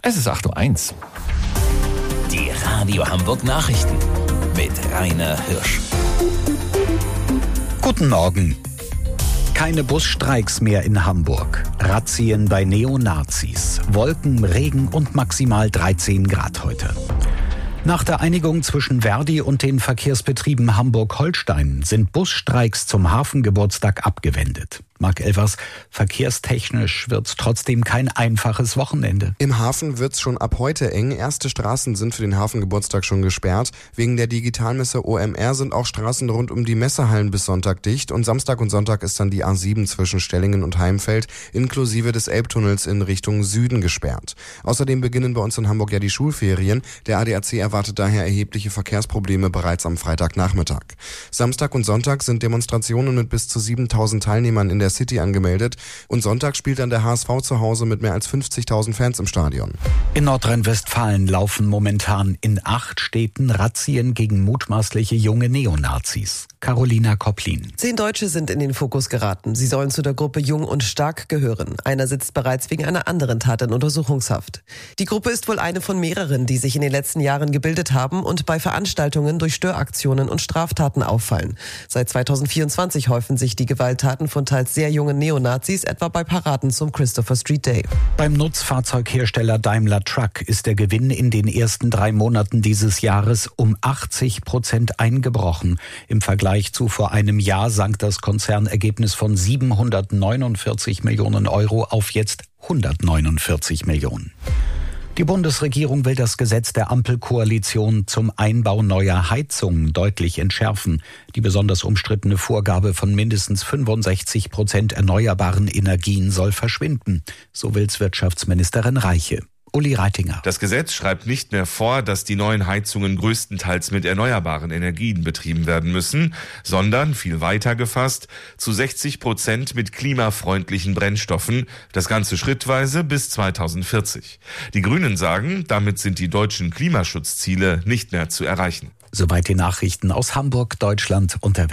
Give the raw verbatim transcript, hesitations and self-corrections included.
Es ist acht Uhr eins. Die Radio Hamburg Nachrichten mit Rainer Hirsch. Guten Morgen. Keine Busstreiks mehr in Hamburg. Razzien bei Neonazis. Wolken, Regen und maximal dreizehn Grad heute. Nach der Einigung zwischen Verdi und den Verkehrsbetrieben Hamburg-Holstein sind Busstreiks zum Hafengeburtstag abgewendet. Marc Elvers, verkehrstechnisch wird's trotzdem kein einfaches Wochenende. Im Hafen wird's schon ab heute eng. Erste Straßen sind für den Hafengeburtstag schon gesperrt. Wegen der Digitalmesse O M R sind auch Straßen rund um die Messehallen bis Sonntag dicht. Und Samstag und Sonntag ist dann die A sieben zwischen Stellingen und Heimfeld inklusive des Elbtunnels in Richtung Süden gesperrt. Außerdem beginnen bei uns in Hamburg ja die Schulferien. Der A D A C erwartet daher erhebliche Verkehrsprobleme bereits am Freitagnachmittag. Samstag und Sonntag sind Demonstrationen mit bis zu siebentausend Teilnehmern in der City angemeldet. Und Sonntag spielt dann der H S V zu Hause mit mehr als fünfzigtausend Fans im Stadion. In Nordrhein-Westfalen laufen momentan in acht Städten Razzien gegen mutmaßliche junge Neonazis. Carolina Kopplin. Zehn Deutsche sind in den Fokus geraten. Sie sollen zu der Gruppe Jung und Stark gehören. Einer sitzt bereits wegen einer anderen Tat in Untersuchungshaft. Die Gruppe ist wohl eine von mehreren, die sich in den letzten Jahren gebildet haben und bei Veranstaltungen durch Störaktionen und Straftaten auffallen. Seit zweitausendvierundzwanzig häufen sich die Gewalttaten von teils sehr jungen Neonazis, etwa bei Paraden zum Christopher Street Day. Beim Nutzfahrzeughersteller Daimler Truck ist der Gewinn in den ersten drei Monaten dieses Jahres um achtzig Prozent eingebrochen. Im Vergleich zu vor einem Jahr sank das Konzernergebnis von siebenhundertneunundvierzig Millionen Euro auf jetzt hundertneunundvierzig Millionen. Die Bundesregierung will das Gesetz der Ampelkoalition zum Einbau neuer Heizungen deutlich entschärfen. Die besonders umstrittene Vorgabe von mindestens fünfundsechzig Prozent erneuerbaren Energien soll verschwinden. So will's Wirtschaftsministerin Reiche. Uli Reitinger. Das Gesetz schreibt nicht mehr vor, dass die neuen Heizungen größtenteils mit erneuerbaren Energien betrieben werden müssen, sondern, viel weiter gefasst, zu sechzig Prozent mit klimafreundlichen Brennstoffen, das Ganze schrittweise bis zweitausendvierzig. Die Grünen sagen, damit sind die deutschen Klimaschutzziele nicht mehr zu erreichen. Soweit die Nachrichten aus Hamburg, Deutschland und der Welt.